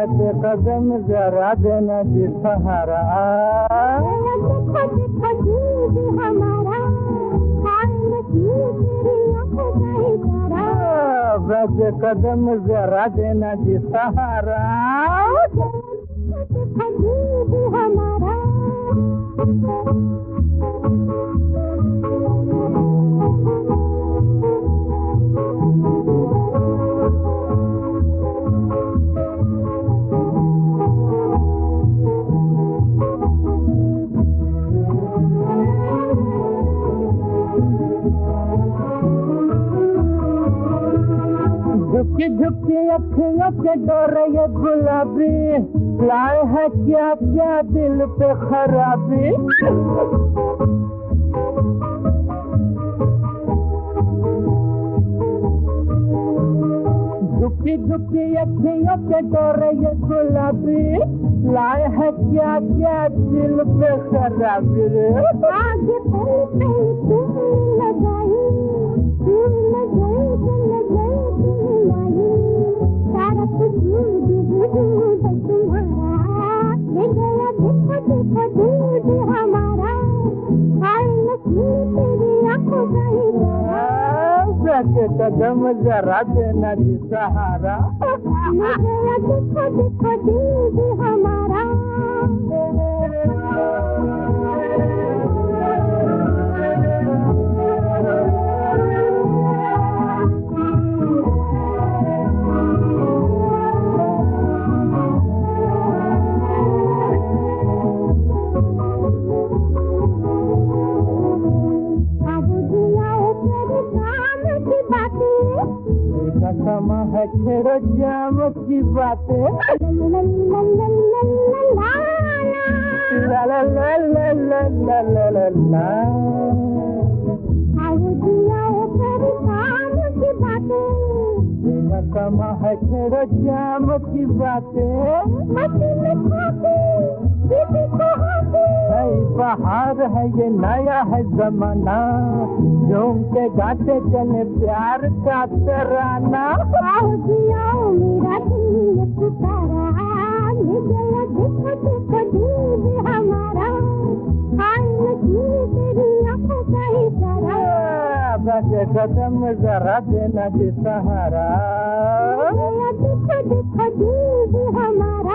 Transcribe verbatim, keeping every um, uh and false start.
के कदम जरा देना जी सहारा। देखो देखो दिल भी हमारा, हाय नसीब तेरी आँखों का इशारा। के कदम जरा देना जी सहारा। देखो देखो दिल भी हमारा। झुकी झुकी अखियों के डोरे ये गुलाबी, लाए है क्या क्या दिल पे खराबी। झुकी झुकी अखियों के डोरे ये गुलाबी, लाए है क्या क्या दिल पे खराबी। आगे पल पे तुम लगाई, तुम लगाई तुम लगाई तुम आई, सारा वजूद वजूद तुम्हारा ले गया। देखो देखो दिल भी हमारा, हाय नसीब तेरी आँखों का इशारा। के कदम जरा देना जी सहारा। ले गया देखो देखो दिल भी हमारा। समा है छेड़ो जाम की बातें। ला ला ला ला ला ला ला ला ला। समा है छेड़ो जाम की बातें। बाहर है ये नया है जमाना, झूम के गाते चले प्यार का तराना। आओ जियाओ मेरा दिल पुकारा, ले गया देखो देखो दिल भी हमारा, हाय नसीब तेरी आँखों का इशारा। के कदम जरा देना जी सहारा। देखो देखो दिल भी हमारा।